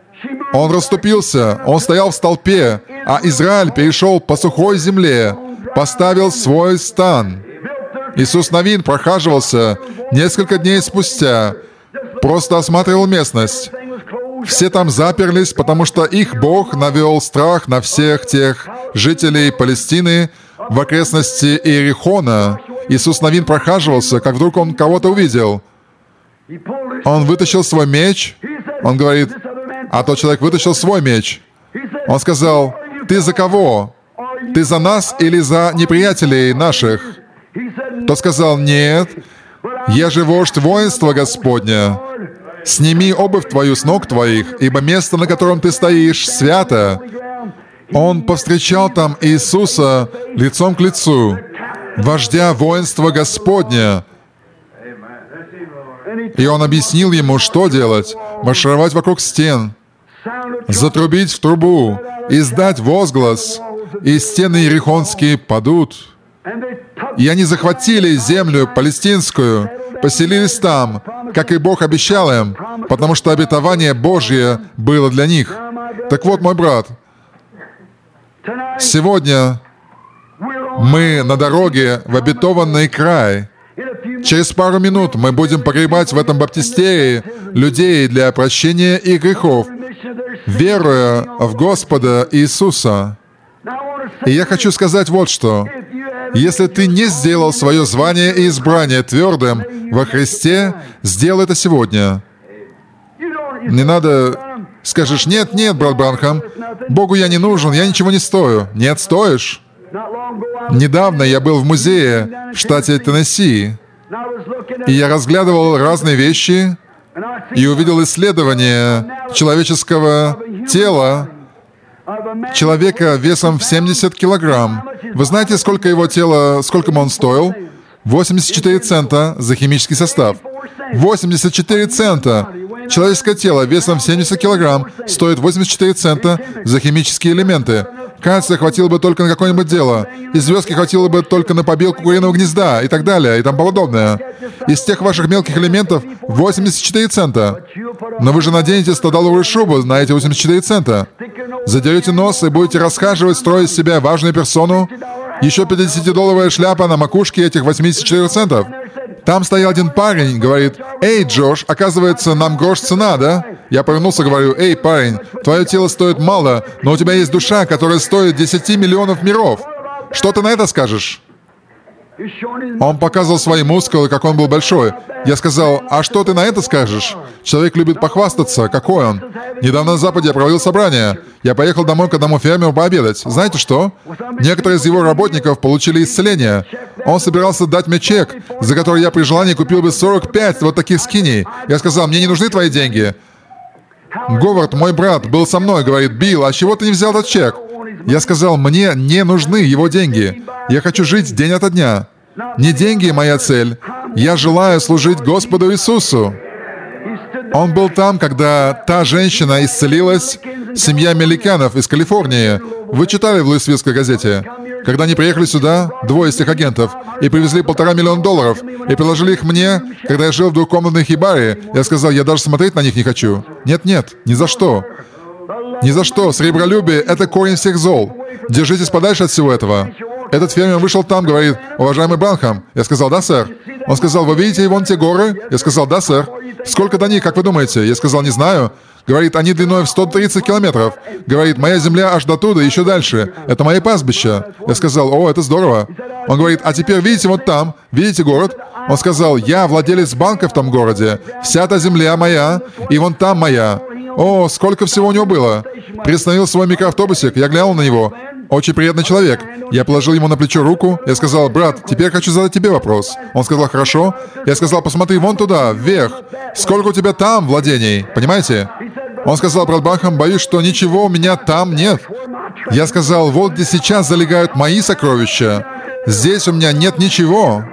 Он расступился, он стоял в столпе, а Израиль перешел по сухой земле, поставил свой стан. Иисус Навин прохаживался несколько дней спустя, просто осматривал местность. Все там заперлись, потому что их Бог навел страх на всех тех жителей Палестины в окрестности Иерихона. Иисус Навин прохаживался, как вдруг он кого-то увидел. Он вытащил свой меч. Он говорит: а тот человек вытащил свой меч. Он сказал: «Ты за кого? Ты за нас или за неприятелей наших?» Тот сказал: «Нет, я же вождь воинства Господня. Сними обувь твою с ног твоих, ибо место, на котором ты стоишь, свято». Он повстречал там Иисуса лицом к лицу, вождя воинства Господня. И он объяснил ему, что делать: маршировать вокруг стен, затрубить в трубу, издать возглас, и стены иерихонские падут. И они захватили землю палестинскую, поселились там, как и Бог обещал им, потому что обетование Божье было для них. Так вот, мой брат, сегодня мы на дороге в обетованный край. Через пару минут мы будем погребать в этом баптистерии людей для прощения их грехов, веруя в Господа Иисуса. И я хочу сказать вот что. Если ты не сделал свое звание и избрание твердым во Христе, сделай это сегодня. Не надо... Скажешь: «Нет, нет, брат Бранхам, Богу я не нужен, я ничего не стою». Нет, стоишь. Недавно я был в музее в штате Теннесси, и я разглядывал разные вещи, и увидел исследование человеческого тела, человека весом в семьдесят килограмм. Вы знаете, сколько его тело, сколько он стоил? восемьдесят четыре цента за химический состав. восемьдесят четыре цента! Человеческое тело весом в семьдесят килограмм стоит восемьдесят четыре цента за химические элементы. Кальция хватило бы только на какое-нибудь дело. И звездки хватило бы только на побелку куриного гнезда и так далее, и тому подобное. Из тех ваших мелких элементов восемьдесят четыре цента. Но вы же наденете стодолларовую шубу на эти восемьдесят четыре цента. Задерете нос и будете расхаживать, строить из себя важную персону. Еще пятидесятидолларовая шляпа на макушке этих восьмидесяти четырёх центов. Там стоял один парень, говорит: «Эй, Джош, оказывается, нам грош цена, да?» Я повернулся, говорю: «Эй, парень, твое тело стоит мало, но у тебя есть душа, которая стоит десяти миллионов миров. Что ты на это скажешь?» Он показывал свои мускулы, как он был большой. Я сказал: «А что ты на это скажешь?» Человек любит похвастаться. Какой он? Недавно на Западе я проводил собрание. Я поехал домой к одному фермеру пообедать. Знаете что? Некоторые из его работников получили исцеление. Он собирался дать мне чек, за который я при желании купил бы сорок пять вот таких скиней. Я сказал: «Мне не нужны твои деньги». Говард, мой брат, был со мной, говорит: «Билл, а чего ты не взял этот чек?» Я сказал: «Мне не нужны его деньги. Я хочу жить день ото дня. Не деньги моя цель. Я желаю служить Господу Иисусу». Он был там, когда та женщина исцелилась, семья Меликянов из Калифорнии. Вы читали в Луисвиллской газете? Когда они приехали сюда, двое из тех агентов, и привезли полтора миллиона долларов, и приложили их мне, когда я жил в двухкомнатной хибаре, я сказал: «Я даже смотреть на них не хочу». Нет-нет, ни за что. Ни за что. Сребролюбие — это корень всех зол. Держитесь подальше от всего этого. Этот фермер вышел там, говорит: «Уважаемый Бранхам». Я сказал: «Да, сэр». Он сказал: «Вы видите вон те горы?» Я сказал: «Да, сэр». «Сколько до них, как вы думаете?» Я сказал: «Не знаю». Говорит: «Они длиной в сто тридцать километров». Говорит: «Моя земля аж до туда, еще дальше. Это мои пастбища». Я сказал: «О, это здорово». Он говорит: «А теперь видите вот там, видите город?» Он сказал: «Я владелец банка в том городе. Вся та земля моя, и вон там моя». О, сколько всего у него было. Приостановил свой микроавтобусик, я глянул на него. Очень приятный человек. Я положил ему на плечо руку. Я сказал: «Брат, теперь хочу задать тебе вопрос». Он сказал: «Хорошо». Я сказал: «Посмотри вон туда, вверх. Сколько у тебя там владений? Понимаете?» Он сказал: «Брат Бранхам, боюсь, что ничего у меня там нет». Я сказал: «Вот где сейчас залегают мои сокровища. Здесь у меня нет ничего.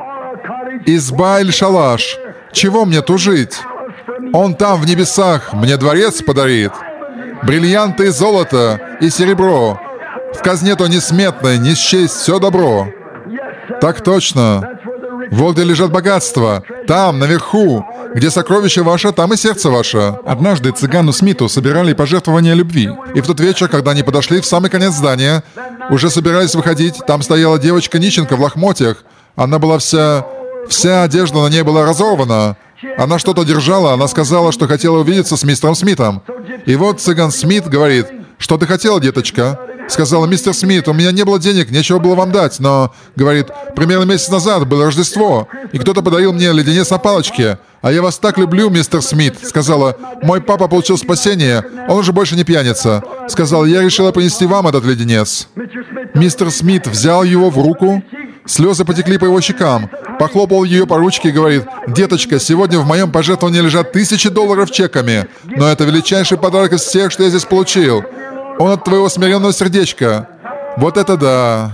Изба или шалаш. Чего мне тужить? Он там, в небесах, мне дворец подарит. Бриллианты и золото, и серебро. В казне-то несметной, не счесть все добро». Так точно. Вот где лежат богатства. Там, наверху. Где сокровище ваше, там и сердце ваше. Однажды цыгану Смиту собирали пожертвования любви. И в тот вечер, когда они подошли в самый конец здания, уже собирались выходить, там стояла девочка-нищенка в лохмотьях. Она была вся... Вся одежда на ней была разорвана. Она что-то держала, она сказала, что хотела увидеться с мистером Смитом. И вот цыган Смит говорит: «Что ты хотела, деточка?» Сказала: «Мистер Смит, у меня не было денег, нечего было вам дать, но...» Говорит: «Примерно месяц назад было Рождество, и кто-то подарил мне леденец на палочке. А я вас так люблю, мистер Смит». Сказала: «Мой папа получил спасение, он уже больше не пьяница». Сказала: «Я решила принести вам этот леденец». Мистер Смит взял его в руку, слезы потекли по его щекам, похлопал ее по ручке и говорит: «Деточка, сегодня в моем пожертвовании лежат тысячи долларов чеками, но это величайший подарок из всех, что я здесь получил. Он от твоего смиренного сердечка». Вот это да!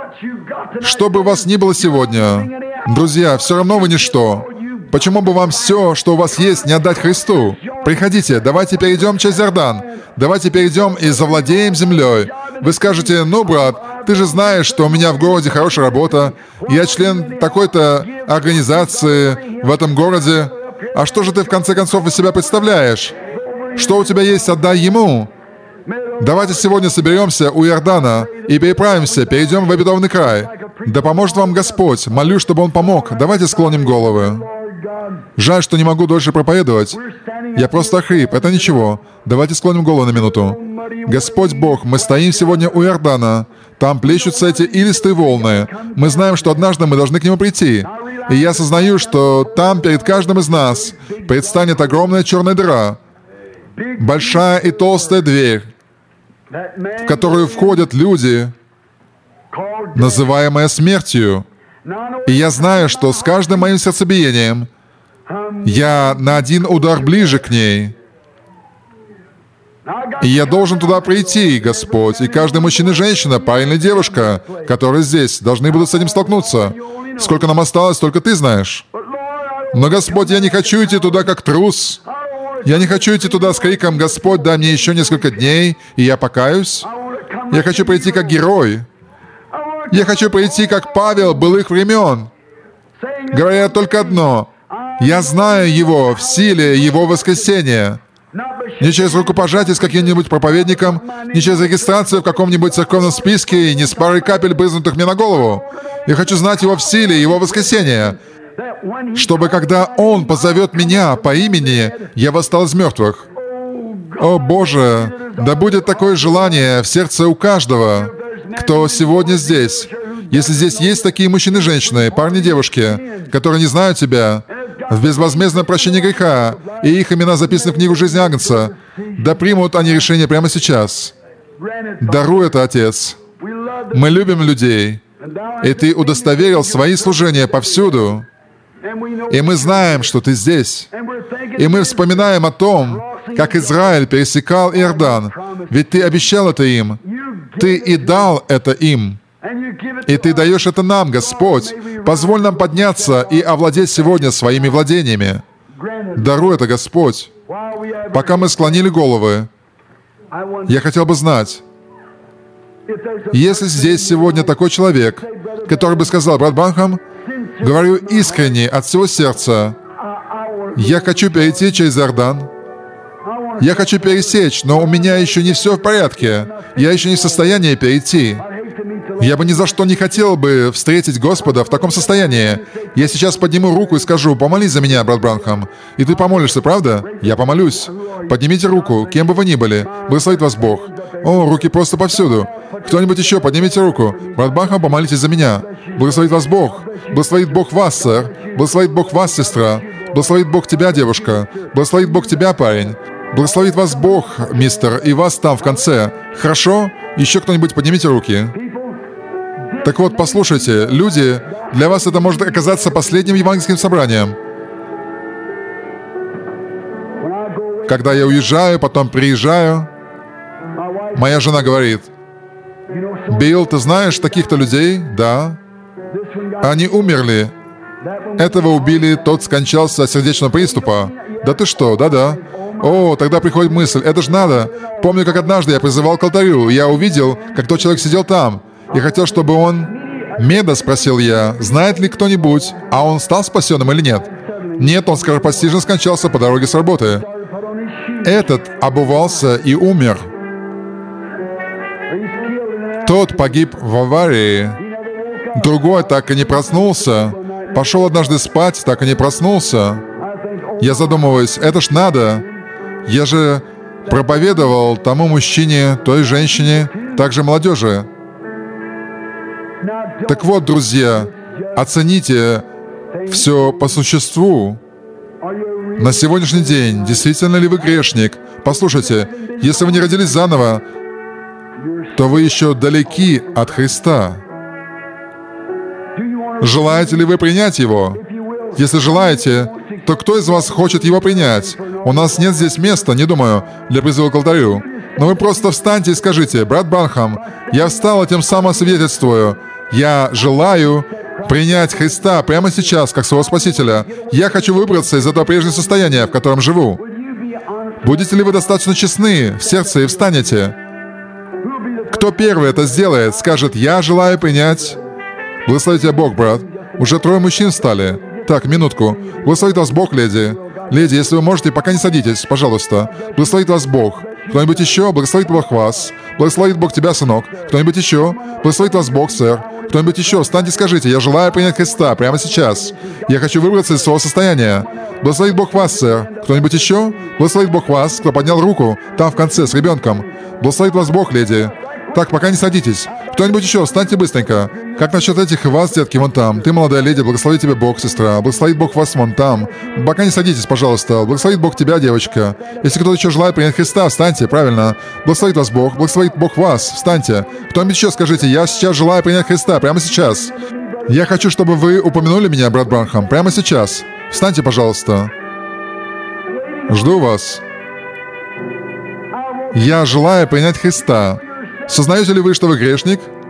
Что бы у вас ни было сегодня, друзья, все равно вы ничто. Почему бы вам все, что у вас есть, не отдать Христу? Приходите, давайте перейдем через Иордан. Давайте перейдем и завладеем землей. Вы скажете: «Ну, брат, ты же знаешь, что у меня в городе хорошая работа. Я член такой-то организации в этом городе. А что же ты в конце концов из себя представляешь? Что у тебя есть, отдай ему». Давайте сегодня соберемся у Иордана и переправимся, перейдем в обетованный край. Да поможет вам Господь. Молю, чтобы Он помог. Давайте склоним головы. Жаль, что не могу дольше проповедовать. Я просто охрип. Это ничего. Давайте склоним голову на минуту. Господь Бог, мы стоим сегодня у Иордана. Там плещутся эти илистые волны. Мы знаем, что однажды мы должны к нему прийти. И я осознаю, что там перед каждым из нас предстанет огромная черная дыра. Большая и толстая дверь, в которую входят люди, называемые смертью. И я знаю, что с каждым моим сердцебиением Я на один удар ближе к ней. И я должен туда прийти, Господь. И каждый мужчина и женщина, парень или девушка, которые здесь, должны будут с этим столкнуться. Сколько нам осталось, только Ты знаешь. Но, Господь, я не хочу идти туда как трус. Я не хочу идти туда с криком: «Господь, дай мне еще несколько дней, и я покаюсь». Я хочу прийти как герой. Я хочу прийти как Павел былых времен, говоря только одно: «Я знаю Его в силе Его воскресения». Не через рукопожатие с каким-нибудь проповедником, не через регистрацию в каком-нибудь церковном списке и не с парой капель, брызнутых мне на голову. Я хочу знать Его в силе Его воскресения, чтобы когда Он позовет меня по имени, я восстал из мертвых. О Боже, да будет такое желание в сердце у каждого, кто сегодня здесь. Если здесь есть такие мужчины и женщины, парни и девушки, которые не знают Тебя, в безвозмездное прощение греха, и их имена записаны в книгу жизни Агнца, да примут они решение прямо сейчас. Даруй это, Отец. Мы любим людей, и Ты удостоверил свои служения повсюду. И мы знаем, что Ты здесь. И мы вспоминаем о том, как Израиль пересекал Иордан. Ведь Ты обещал это им. Ты и дал это им. И Ты даешь это нам, Господь. Позволь нам подняться и овладеть сегодня своими владениями. Даруй это, Господь. Пока мы склонили головы, я хотел бы знать, если здесь сегодня такой человек, который бы сказал: «Брат Бранхам, говорю искренне, от всего сердца, я хочу перейти через Иордан, я хочу пересечь, но у меня еще не все в порядке, я еще не в состоянии перейти. Я бы ни за что не хотел бы встретить Господа в таком состоянии. Я сейчас подниму руку и скажу: помолись за меня, брат Бранхам. И ты помолишься, правда? Я помолюсь. Поднимите руку, кем бы вы ни были. Благословит вас Бог. О, руки просто повсюду. Кто-нибудь еще, поднимите руку. Брат Бранхам, помолитесь за меня. Благословит вас Бог. Благословит Бог вас, сэр. Благословит Бог вас, сестра. Благословит Бог тебя, девушка. Благословит Бог тебя, парень. Благословит вас Бог, мистер, и вас там в конце. Хорошо? Еще кто-нибудь, поднимите руки. Так вот, послушайте, люди, для вас это может оказаться последним евангельским собранием. Когда я уезжаю, потом приезжаю, моя жена говорит: «Билл, ты знаешь таких-то людей?» «Да». «Они умерли. Этого убили, тот скончался от сердечного приступа». «Да ты что? Да-да». «О, тогда приходит мысль, это же надо. Помню, как однажды я призывал к алтарю, и я увидел, как тот человек сидел там. Я хотел, чтобы он...» «Меда», — спросил я, — «знает ли кто-нибудь, а он стал спасенным или нет?» «Нет, он скоропостижно скончался по дороге с работы». Этот обувался и умер. Тот погиб в аварии. Другой так и не проснулся. Пошел однажды спать, так и не проснулся. Я задумываюсь, это ж надо. Я же проповедовал тому мужчине, той женщине, также молодежи. Так вот, друзья, оцените все по существу. На сегодняшний день, действительно ли вы грешник? Послушайте, если вы не родились заново, то вы еще далеки от Христа. Желаете ли вы принять Его? Если желаете, то кто из вас хочет Его принять? У нас нет здесь места, не думаю, для призыва к алтарю. Но вы просто встаньте и скажите: «Брат Бранхам, я встал и тем самым свидетельствую. Я желаю принять Христа прямо сейчас, как своего Спасителя. Я хочу выбраться из этого прежнего состояния, в котором живу». Будете ли вы достаточно честны в сердце и встанете? Кто первый это сделает, скажет: «Я желаю принять». Благословит тебя Бог, брат. Уже трое мужчин встали. Так, минутку. Благословит вас Бог, леди. Леди, если вы можете, пока не садитесь, пожалуйста. Благословит вас Бог. Кто-нибудь еще? Благословит Бог вас. Благословит Бог тебя, сынок. Кто-нибудь еще? Благословит вас Бог, сэр. Кто-нибудь еще? Встаньте и скажите: «Я желаю принять Христа прямо сейчас. Я хочу выбраться из своего состояния». Благословит Бог вас, сэр. Кто-нибудь еще? Благословит Бог вас, кто поднял руку, там в конце, с ребенком. Благословит вас Бог, леди. Так, пока не садитесь. Кто-нибудь еще? Встаньте быстренько. Как насчет этих вас, детки, вон там? Ты, молодая леди, благословит тебя Бог, сестра. Благословит Бог вас вон там. Пока не садитесь, пожалуйста. Благословит Бог тебя, девочка. Если кто-то еще желает принять Христа, встаньте, правильно. Благословит вас Бог. Благословит Бог вас. Встаньте. Кто-нибудь еще скажите: «Я сейчас желаю принять Христа прямо сейчас». Я хочу, чтобы вы упомянули меня, брат Бранхам, прямо сейчас. Встаньте, пожалуйста. Жду вас. Я желаю принять Христа. Сознаете ли вы, что вы грешник?